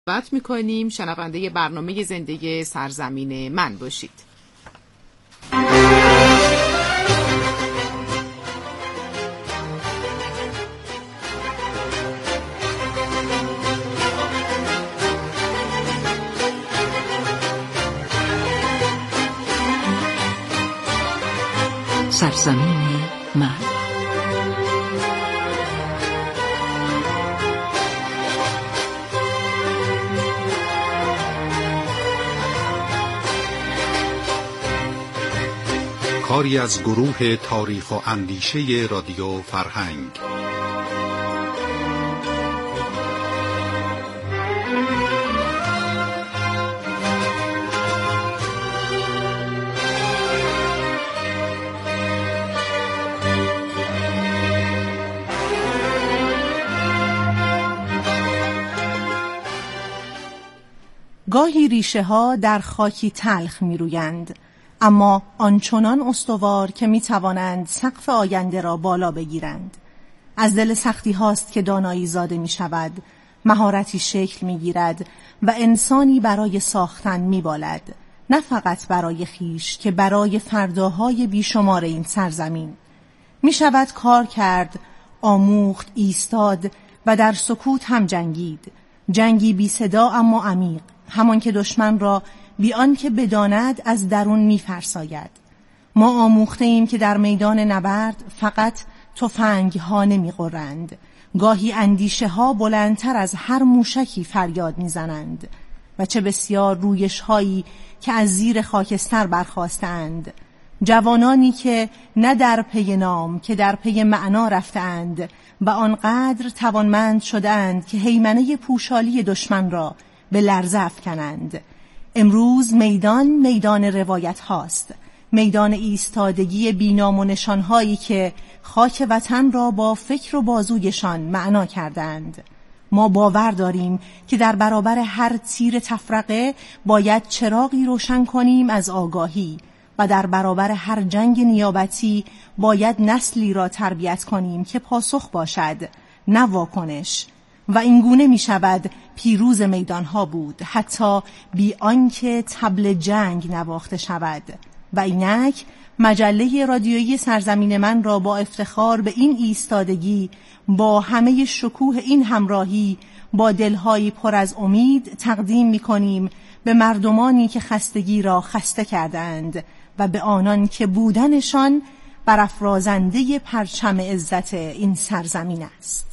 دعوت میکنیم شنونده برنامه زندگی سرزمین من باشید. سرزمین من. کاری از گروه تاریخ و اندیشه رادیو فرهنگ. گاهی ریشه ها در خاکی تلخ می رویند، اما آنچنان استوار که می توانند سقف آینده را بالا بگیرند. از دل سختی هاست که دانایی زاده می شود، مهارتی شکل می گیرد و انسانی برای ساختن می بالد، نه فقط برای خیش که برای فرداهای بیشمار این سرزمین. می شود کار کرد، آموخت، ایستاد و در سکوت هم جنگید. جنگی بی صدا اما عمیق، همان که دشمن را بی آنکه بداند از درون می‌فرساید. ما آموخته ایم که در میدان نبرد فقط تفنگ ها نمی‌غرند، گاهی اندیشه ها بلندتر از هر موشکی فریاد می‌زنند. و چه بسیار رویش هایی که از زیر خاکستر برخاستند، جوانانی که نه در پی نام که در پی معنا رفتند و آنقدر توانمند شدند که هیمنه پوشالی دشمن را به لرزه افکنند. امروز میدان روایت هاست، میدان ایستادگی بینام و نشانهایی که خاک وطن را با فکر و بازویشان معنا کردند. ما باور داریم که در برابر هر تیر تفرقه باید چراغی روشن کنیم از آگاهی و در برابر هر جنگ نیابتی باید نسلی را تربیت کنیم که پاسخ باشد، نه واکنش. و اینگونه می شود پیروز میدانها بود، حتی بی آنکه طبل جنگ نواخته شود. و اینک مجله رادیویی سرزمین من را با افتخار به این ایستادگی، با همه شکوه این همراهی، با دلهایی پر از امید تقدیم می کنیم به مردمانی که خستگی را خسته کردند و به آنان که بودنشان برافرازنده پرچم عزت این سرزمین است.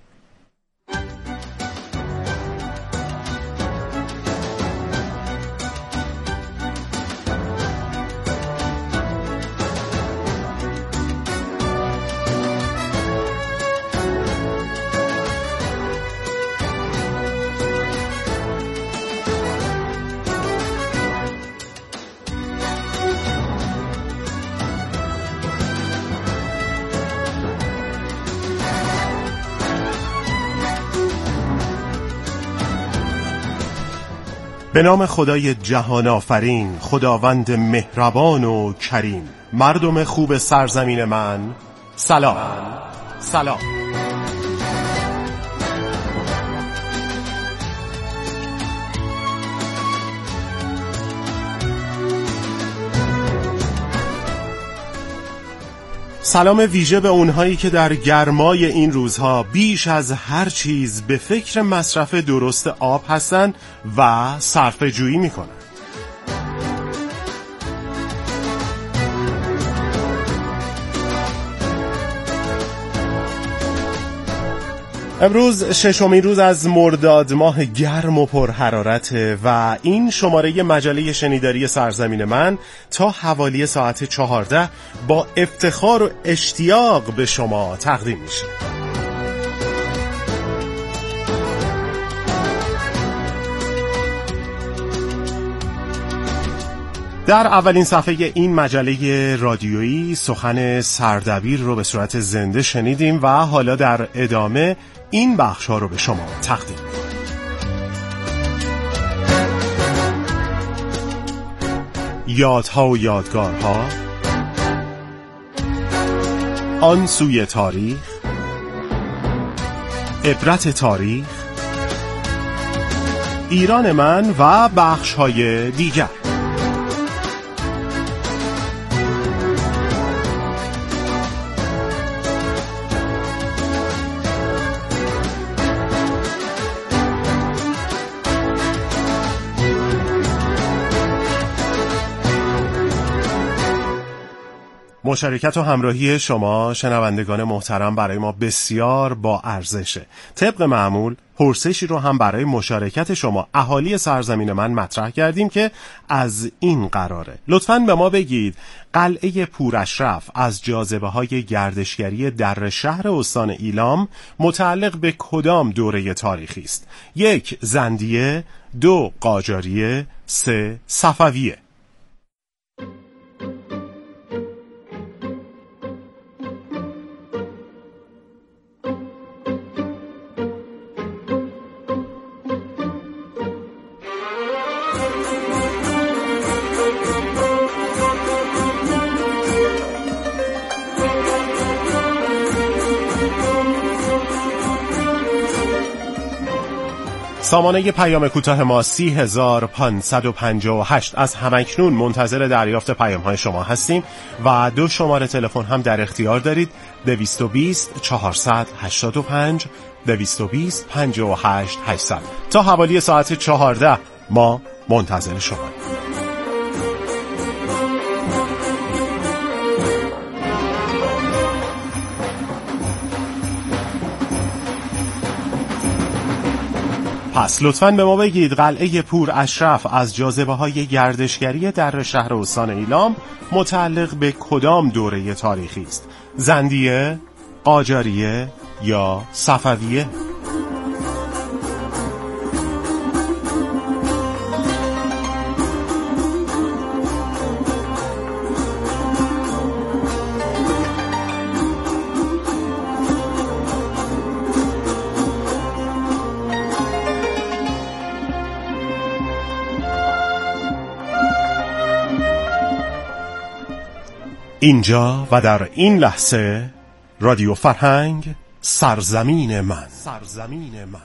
به نام خدای جهان آفرین، خداوند مهربان و کریم. مردم خوب سرزمین من، سلام. سلام. سلام ویژه به اونهایی که در گرمای این روزها بیش از هر چیز به فکر مصرف درست آب هستن و صرفه جویی میکنن. امروز ششمین روز از مرداد ماه گرم و پرحرارته و این شماره مجله شنیداری سرزمین من تا حوالی ساعت 14 با افتخار و اشتیاق به شما تقدیم میشه. در اولین صفحه این مجله رادیویی سخن سردبیر رو به صورت زنده شنیدیم و حالا در ادامه این بخش‌ها رو به شما تقدیم می‌کنم. یادها و یادگارها، آن سوی تاریخ، عبرت تاریخ، ایران من و بخش‌های دیگر. مشارکت و همراهی شما شنوندگان محترم برای ما بسیار با ارزشه. طبق معمول پرسشی رو هم برای مشارکت شما اهالی سرزمین من مطرح کردیم که از این قراره: لطفاً به ما بگید قلعه پوراشرف از جاذبه‌های گردشگری در شهر استان ایلام متعلق به کدام دوره تاریخی است؟ 1. زندیه، 2. قاجاریه، 3. صفویه. سامانه پیام کوتاه ما 30558. از همکنون منتظر دریافت پیام‌های شما هستیم و 2 شماره تلفن هم در اختیار دارید: 220 485 220 58 800. تا حوالی ساعت 14 ما منتظر شما. پس لطفاً به ما بگید قلعه پوراشرف از جاذبه‌های گردشگری در شهر استان ایلام متعلق به کدام دوره تاریخی است؟ زندیه، قاجاریه یا صفویه؟ اینجا و در این لحظه رادیو فرهنگ، سرزمین من. سرزمین من.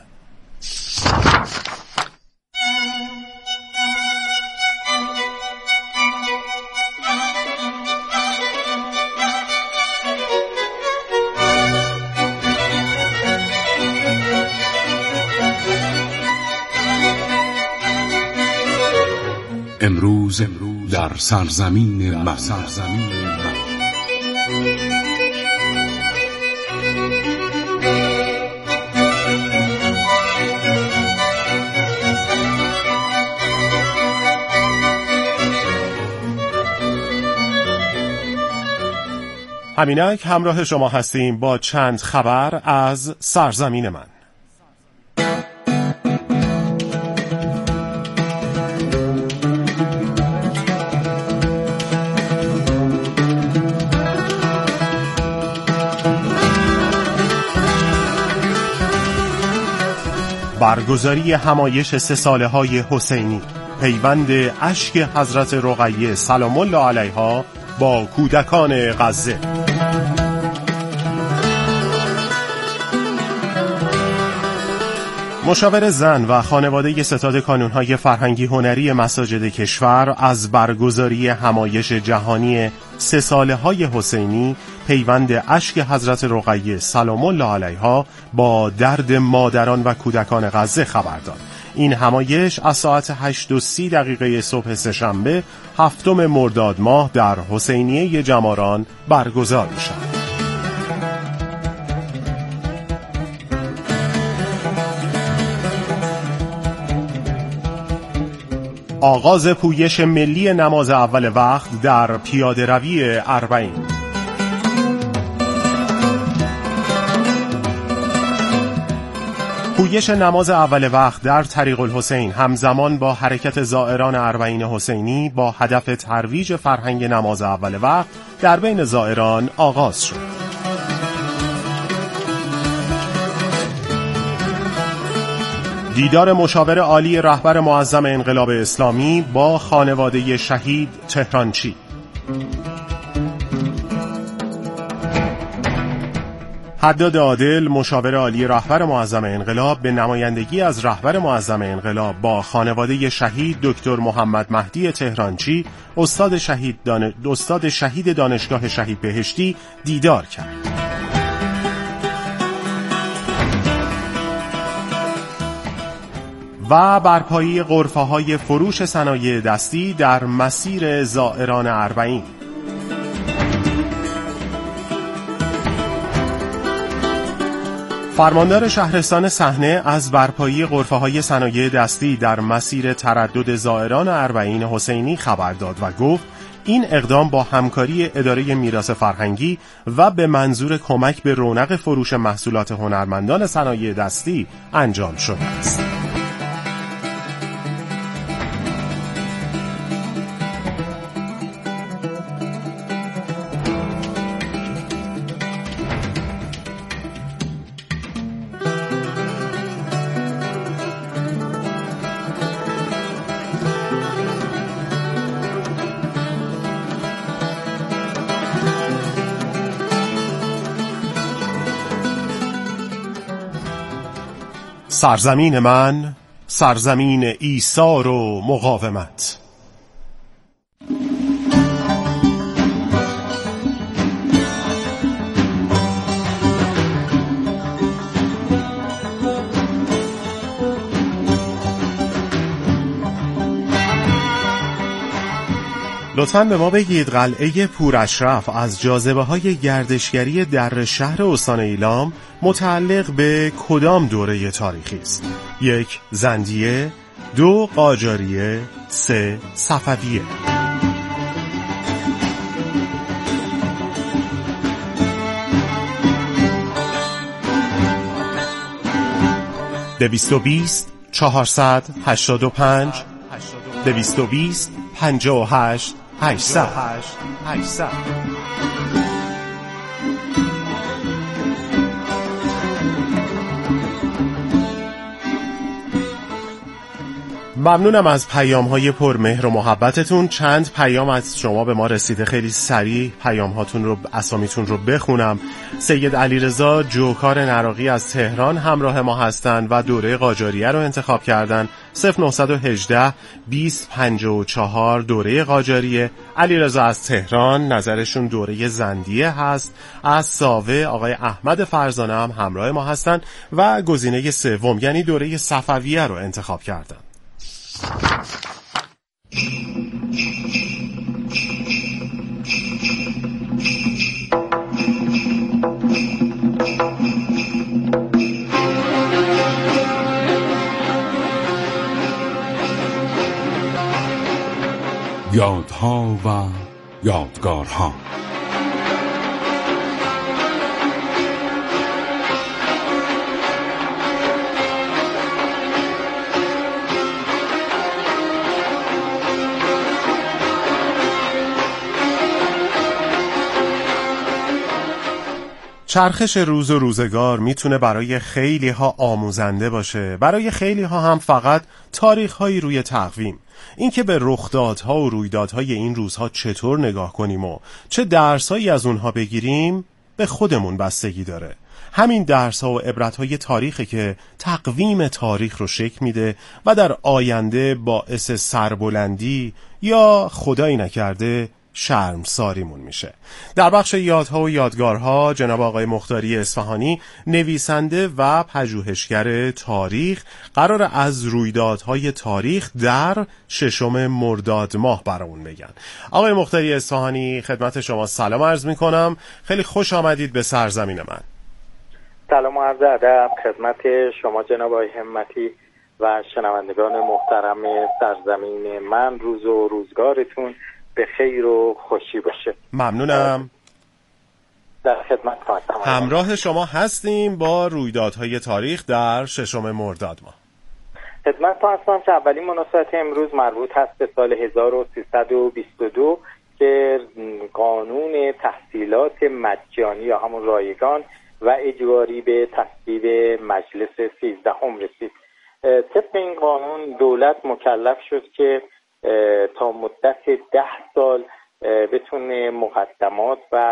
امروز در سرزمین من. همینک همراه شما هستیم با چند خبر از سرزمین من. برگزاری همایش 3 ساله‌های حسینی، پیوند اشک حضرت رقیه سلام الله علیها با کودکان غزه. مشاور زن و خانواده ستاد کانون‌های فرهنگی هنری مساجد کشور از برگزاری همایش جهانی 3 ساله‌های حسینی، پیوند اشک حضرت رقیه سلام الله علیها با درد مادران و کودکان غزه خبر داد. این همایش از ساعت 8:30 صبح سه‌شنبه 7 مرداد ماه در حسینیه جماران برگزار می‌شود. آغاز پویش ملی نماز اول وقت در پیاده روی اربعین. پویش نماز اول وقت در طریق الحسین همزمان با حرکت زائران اربعین حسینی با هدف ترویج فرهنگ نماز اول وقت در بین زائران آغاز شد. دیدار مشاور عالی رهبر معظم انقلاب اسلامی با خانواده شهید تهرانچی. حداد عادل مشاور عالی رهبر معظم انقلاب به نمایندگی از رهبر معظم انقلاب با خانواده شهید دکتر محمد مهدی تهرانچی استاد شهید دانشگاه شهید بهشتی دیدار کرد. و برپایی غرفه‌های فروش صنایع دستی در مسیر زائران اربعین. فرماندار شهرستان صحنه از برپایی غرفه‌های صنایع دستی در مسیر تردد زائران اربعین حسینی خبر داد و گفت این اقدام با همکاری اداره میراث فرهنگی و به منظور کمک به رونق فروش محصولات هنرمندان صنایع دستی انجام شده است. سرزمین من، سرزمین ایثار و مقاومت. لطفاً به ما بگید قلعه پوراشرف از جاذبه‌های گردشگری در شهر استان ایلام متعلق به کدام دوره تاریخی است؟ 1. زندیه، 2. قاجاریه، 3. صفویه. (220 485 220 58 800). ممنونم از پیام‌های پرمهر و محبتتون. چند پیام از شما به ما رسیده، خیلی سریع پیام‌هاتون رو، اسامیتون رو بخونم. سید علیرضا جوکار نراقی از تهران همراه ما هستند و دوره قاجاریه رو انتخاب کردن. 0918 2054 دوره قاجاریه. علیرضا از تهران نظرشون دوره زندیه هست. از ساوه آقای احمد فرزانه هم همراه ما هستن و گزینه سوم یعنی دوره صفویه رو انتخاب کردن. یادها و یادگارها. چرخش روز و روزگار میتونه برای خیلی ها آموزنده باشه، برای خیلی ها هم فقط تاریخ هایی روی تقویم. این که به رخدادها و رویدادهای این روزها چطور نگاه کنیم و چه درسایی از اونها بگیریم به خودمون بستگی داره. همین درس‌ها و عبرت‌های تاریخی که تقویم تاریخ رو شکل میده و در آینده باعث سربلندی یا خدایی نکرده شرمساریمون میشه. در بخش یادها و یادگارها جناب آقای مختاری اصفهانی نویسنده و پژوهشگر تاریخ قرار از رویدادهای تاریخ در 6 مرداد ماه برامون بگن. آقای مختاری اصفهانی خدمت شما سلام عرض میکنم، خیلی خوش آمدید به سرزمین من. سلام و عرض ادب خدمت شما جناب آقای همتی و شنوندگان محترم سرزمین من. روز و روزگارتون به خیر و خوشی باشه. ممنونم. در خدمت هستم. همراه شما هستیم با رویدادهای تاریخ در 6 مرداد ماه. خدمت هستم که اولین مناسبت امروز مربوط هست به سال 1322 که قانون تحصیلات مجانی یا همون رایگان و اجباری به تصویب مجلس 13 رسید. طبق این قانون دولت مکلف شد که تا مدت 10 سال بتونه مقدمات و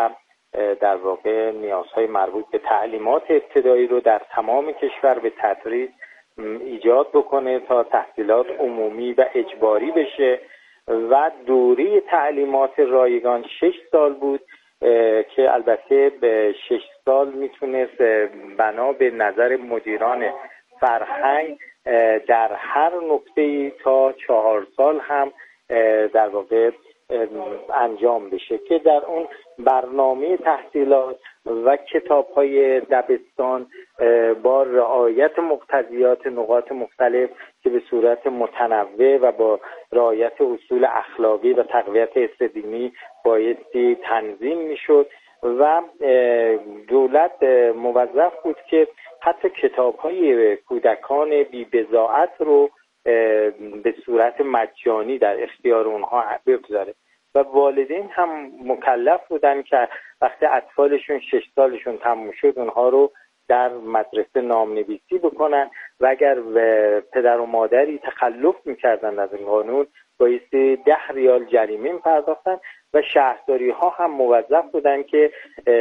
در واقع نیازهای مربوط به تعلیمات ابتدایی رو در تمام کشور به تدریج ایجاد بکنه تا تحصیلات عمومی و اجباری بشه و دوره تعلیمات رایگان 6 سال بود که البته به 6 سال میتونست بنا به نظر مدیران فرهنگ در هر نقطه‌ای تا 4 سال هم در واقع انجام بشه که در اون برنامه تحصیلات و کتاب‌های دبستان با رعایت مقتضیات نقاط مختلف که به صورت متنوع و با رعایت اصول اخلاقی و تقویت استدیمی بایستی تنظیم میشد و دولت موظف بود که حتی کتاب‌های کودکان بی‌بضاعت رو به صورت مجانی در اختیار اونها بگذاره و والدین هم مکلف بودن که وقتی اطفالشون 6 سالشون تموم شد اونها رو در مدرسه نامنویسی بکنن و اگر پدر و مادری تخلف میکردن از این قانون بایستی 10 ریال جریمه پرداختن و شهرداری ها هم موظف بودن که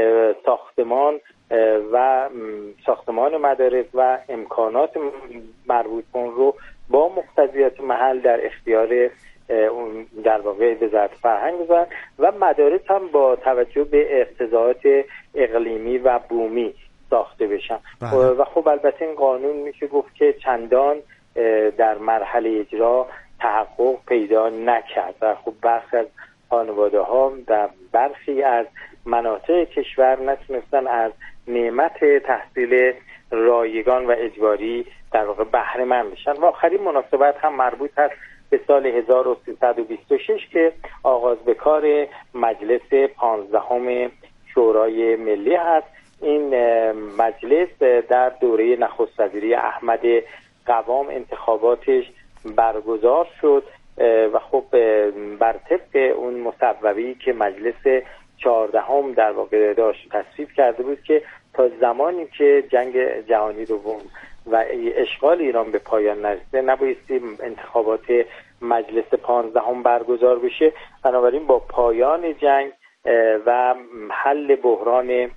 ساختمان مدارس و امکانات مربوط به اون رو با مقتضیات محل در اختیار در واقع وزارت فرهنگ بذارن و مدارس هم با توجه به اقتضاعات اقلیمی و بومی ساخته بشن. و خب البته این قانون میشه گفت که چندان در مرحله اجرا تحقق پیدا نکرد و خب برخی از خانواده ها در برخی از مناطق کشور نتونستن از نعمت تحصیل رایگان و اجباری در واقع بهره مند بشن. و آخرین مناسبت هم مربوط هست به سال 1326 که آغاز به کار مجلس 15 شورای ملی هست. این مجلس در دوره نخست وزیری احمد قوام انتخاباتش برگزار شد و خب بر طبق اون مصوبه‌ای که مجلس 14 در واقع داشت تصویب کرده بود که تا زمانی که جنگ جهانی دوم و اشغال ایران به پایان نرسیده نبایستی انتخابات مجلس 15 برگزار بشه. بنابراین با پایان جنگ و حل بحران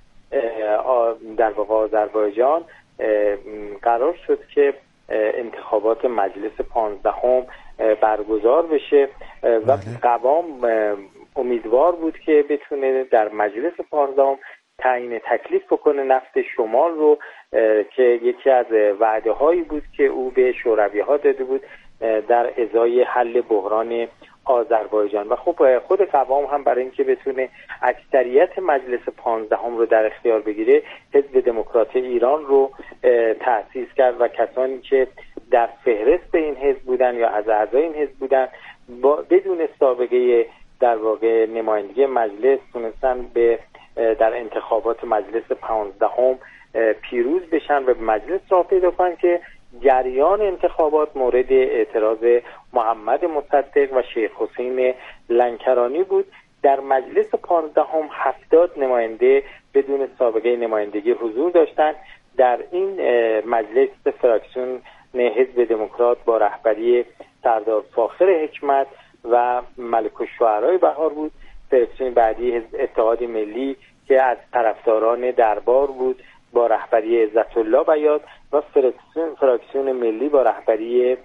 در واقع آذربایجان قرار شد که انتخابات مجلس 15 برگزار بشه و قوام امیدوار بود که بتونه در مجلس 15 تعیین تکلیف بکنه نفت شمال رو که یکی از وعده هایی بود که او به شوروی ها داده بود در ازای حل بحران آذربایجان. و خب خود قوام هم برای اینکه بتونه اکثریت مجلس 15 رو در اختیار بگیره حزب دموکرات ایران رو تأسیس کرد و کسانی که در فهرست این حزب بودن یا از اعضای این حزب بودن بدون سابقه در واقع نمایندگی مجلس تونستن در انتخابات مجلس 15 پیروز بشن و به مجلس راه پیدا کنن که جریان انتخابات مورد اعتراض محمد مصدق و شیخ حسین لنکرانی بود. در مجلس 15 70 نماینده بدون سابقه نمایندگی حضور داشتند. در این مجلس فراکسیون حزب دموکرات با رهبری سردار فاخر حکمت و ملک الشعرای بهار بود. فراکسیون بعدی اتحاد ملی که از طرفداران دربار بود با رهبری عزت الله بیات و فراکسیون ملی با رهبری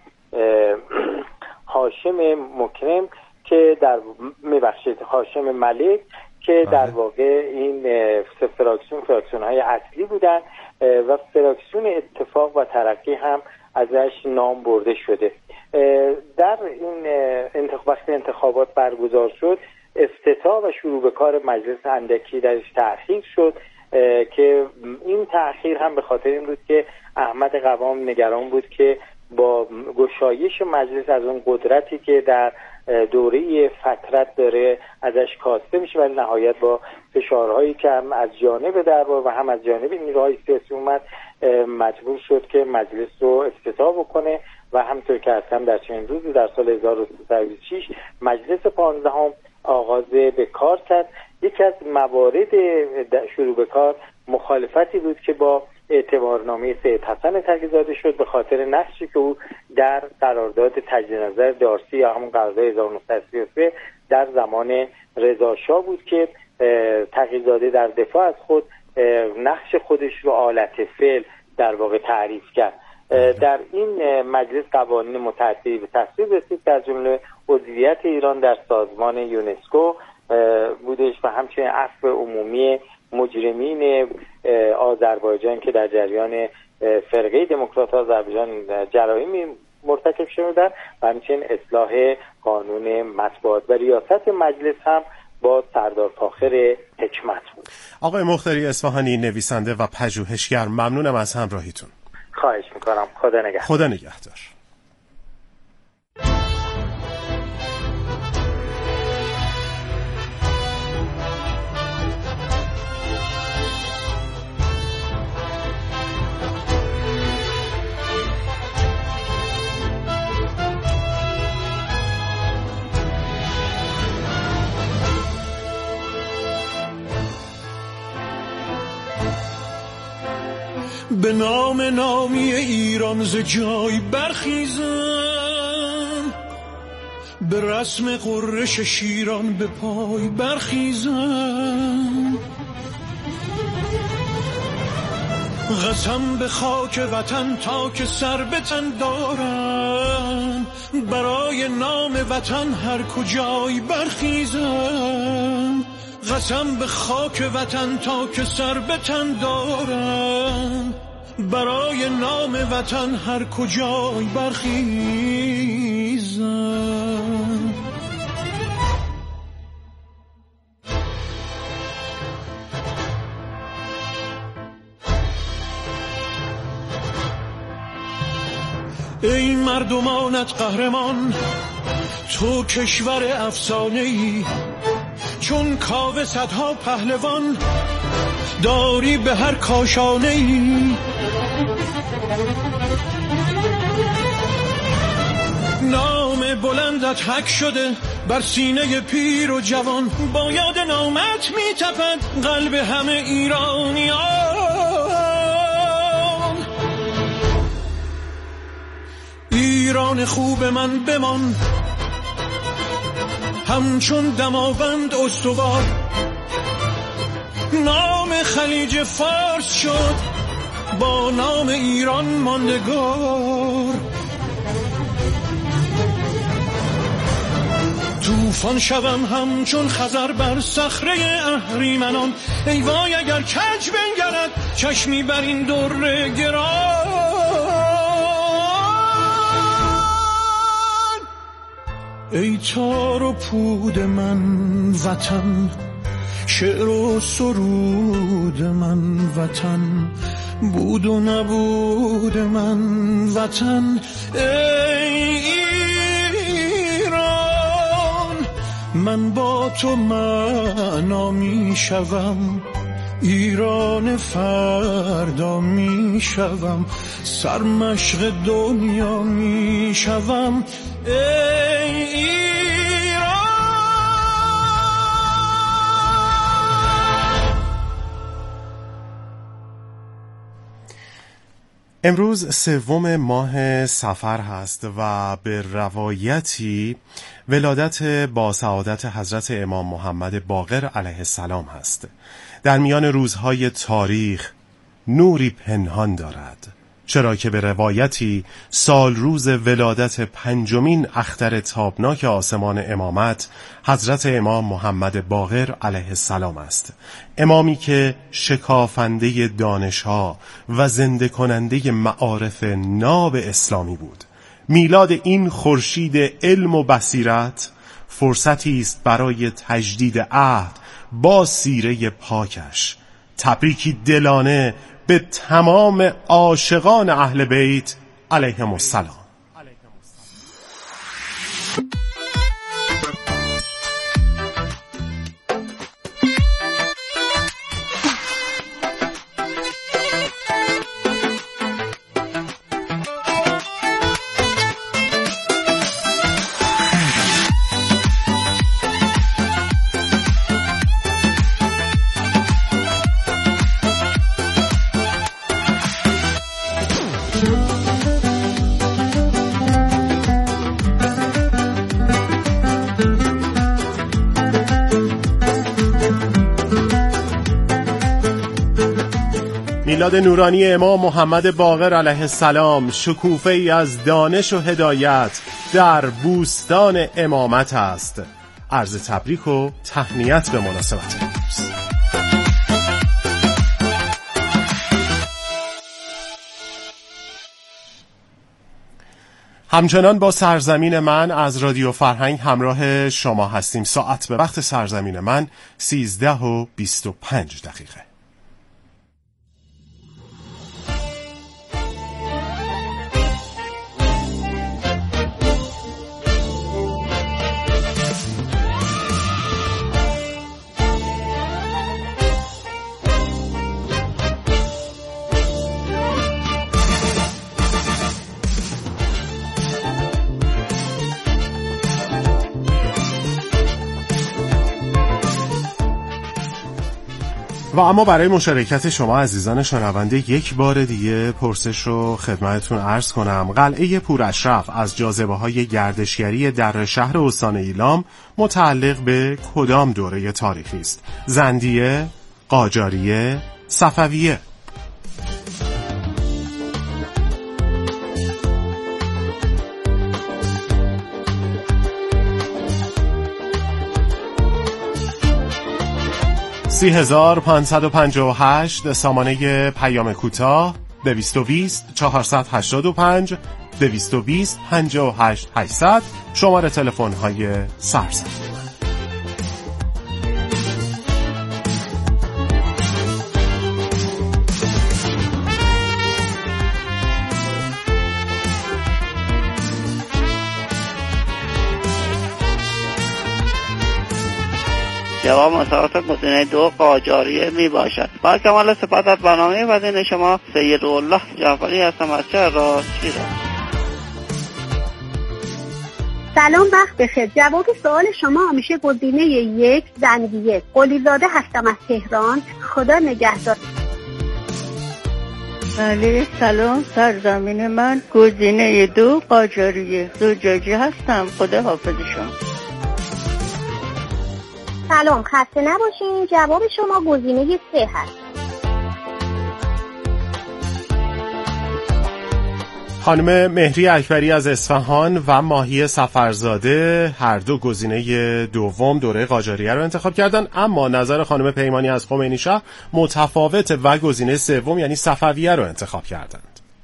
هاشم مکرم که هاشم ملک که در واقع این فراکسیون های اصلی بودن و فراکسیون اتفاق و ترقی هم ازش نام برده شده. در این وقتی انتخابات برگزار شد افتتاح و شروع به کار مجلس اندکی درش تأخیر شد که این تأخیر هم به خاطر این بود که احمد قوام نگران بود که با گشایش مجلس از اون قدرتی که در دوره فترت داره ازش کاسته میشه و نهایت با فشارهایی که هم از جانب دربار و هم از جانب نیروهای سیاسی اومد مجبور شد که مجلس رو افتتاح بکنه و همطور که هم در چند روز در سال 1326 مجلس 15 آغاز به کار کرد. یکی از موارد شروع به کار مخالفتی بود که با اعتبارنامه سید حسن تقی‌زاده شد به خاطر نقشی که او در قرارداد تجدید نظر دارسی یا همون قرارداد 1933 در زمان رضا شاه بود که تقی‌زاده در دفاع از خود نقش خودش رو آلت فعل در واقع تعریف کرد. در این مجلس قوانین متعددی به تصویب رسید که از جمله عضویت ایران در سازمان یونسکو بودش و همچنین عفو عمومی مجرمین آذربایجان که در جریان فرقه دموکرات آذربایجان جرائمی مرتکب شدند و همچنین اصلاح قانون مطبوعات و ریاست مجلس هم با سردار فاخر حکمت بود. آقای مختاری اصفهانی، نویسنده و پژوهشگر، ممنونم از همراهیتون. خواهش میکنم. خدا نگهدار. خدا نگهدار. به نام نامی ایران ز جای برخیزم، به رسم غرش شیران به پای برخیزم. قسم به خاک وطن تا که سر به تن دارم، برای نام وطن هر کجای برخیزم. قسم به خاک وطن تا که سر به تن دارم، برای نام وطن هر کجای برخیزم. ای مردمانت قهرمان، تو کشور افسانه‌ای، چون کاوه صدها پهلوان داری به هر کاشانه‌ای. نام بلندت حک شده بر سینه پیر و جوان، با یاد نامت میتپد قلب همه ایرانیان. ایران خوب من بمان، همچون دماوند استوار. نام خلیج فارس شد با نام ایران ماندگار. طوفان شوم همچون خزر بر صخره اهریمنان، ای وای اگر کج بنگرد چشمی بر این در گران. ای تار و پود من وطن، شعر و سرود من وطن، بود و نبود من وطن. ای ایران، من با تو معنا می شوم، ایران فردا می شوم، سرمشق دنیا می شوم. ای ایران. امروز 3 ماه صفر هست و به روایتی ولادت با سعادت حضرت امام محمد باقر علیه السلام هست. در میان روزهای تاریخ نوری پنهان دارد، چرا که به روایتی سال روز ولادت 5مین اختر تابناک آسمان امامت حضرت امام محمد باقر علیه السلام است. امامی که شکافنده دانش‌ها و زنده کننده معارف ناب اسلامی بود. میلاد این خورشید علم و بصیرت فرصتی است برای تجدید عهد با سیره پاکش. تبریکی دلانه به تمام عاشقان اهل بیت علیهم السلام. میلاد نورانی امام محمد باقر علیه السلام شکوفه ای از دانش و هدایت در بوستان امامت است. عرض تبریک و تهنیت به مناسبت امروز. همچنان با سرزمین من از رادیو فرهنگ همراه شما هستیم. ساعت به وقت سرزمین من 13:25. و اما برای مشارکت شما عزیزان شنونده یک بار دیگه پرسش رو خدمتتون عرض کنم. قلعه پوراشرف از جاذبه‌های گردشگری در شهر استان ایلام متعلق به کدام دوره تاریخی است؟ زندیه، قاجاریه، صفویه؟ (30,558) سامانه پیام کوتاه 220 485 220 58 800 شماره تلفن های سرزمین. جواب مساوات گزینه 2 قاجاریه می باشد. با کمال سپاس برنامه وزین شما سیدالله جعفری هستم از شهر شیراز. سلام، وقت بخیر. جواب سوال شما میشه گزینه 1 زندیه. قلیزاده هستم از تهران. خدا نگهدار. بله سلام، سرزمین من گزینه 2 قاجاریه. زجاجی هستم. خدا حافظ شما. سلام، خسته نباشین. جواب شما گزینه 3 هست. خانم مهری اکبری از اصفهان و ماهی سفرزاده هر دو گزینه دوم دوره قاجاریه رو انتخاب کردن، اما نظر خانم پیمانی از خمینی‌شهر متفاوته و گزینه سوم یعنی صفویه رو انتخاب کردند.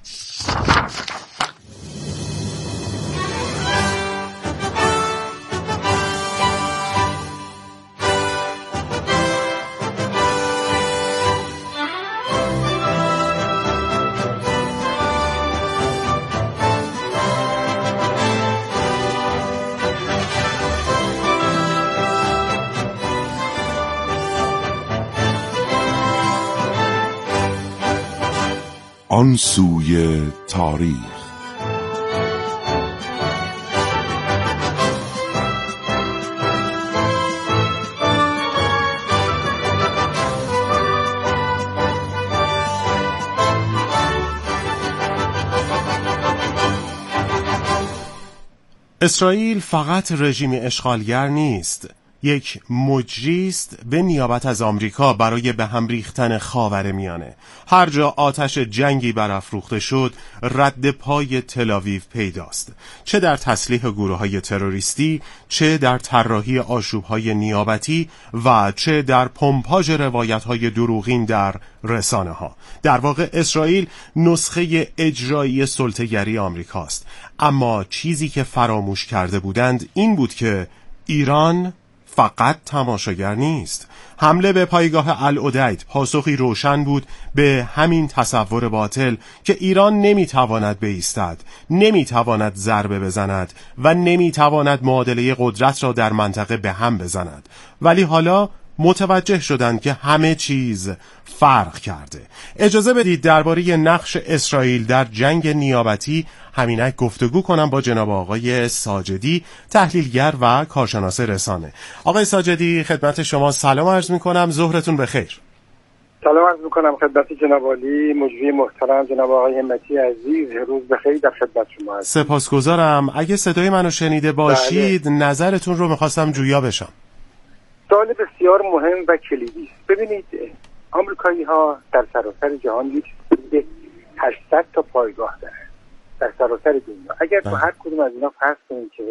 آن سوی تاریخ. اسرائیل فقط رژیم اشغالگر نیست، یک مجری است به نیابت از آمریکا برای به هم ریختن خاورمیانه. هر جا آتش جنگی برافروخته شد رد پای تل‌آویو پیداست، چه در تسلیح گروه‌های تروریستی، چه در طراحی آشوب‌های نیابتی و چه در پمپاژ روایت‌های دروغین در رسانه‌ها. در واقع اسرائیل نسخه اجرایی سلطه‌گری آمریکاست. اما چیزی که فراموش کرده بودند این بود که ایران فقط تماشاگر نیست. حمله به پایگاه العدید پاسخی روشن بود به همین تصور باطل که ایران نمیتواند بایستد، نمیتواند ضربه بزند و نمیتواند معادله قدرت را در منطقه به هم بزند. ولی حالا متوجه شدند که همه چیز فرق کرده. اجازه بدید درباره نقش اسرائیل در جنگ نیابتی همینک گفتگو کنم با جناب آقای ساجدی، تحلیلگر و کارشناس رسانه. آقای ساجدی خدمت شما سلام عرض میکنم، ظهرتون بخیر. سلام عرض میکنم خدمت جناب عالی مجری محترم جناب آقای همتی عزیز، روز بخیر در خدمت شما هستم. سپاسگزارم. اگه صدای منو شنیده باشید نظرتون رو میخواستم جویا بشم. سوال بسیار مهم و کلیدی است. ببینید آمریکایی ها در سراسر جهان یک حدود 800 تا پایگاه دارن در سراسر دنیا. اگر تو هر کدوم از اینا فرض کنیم که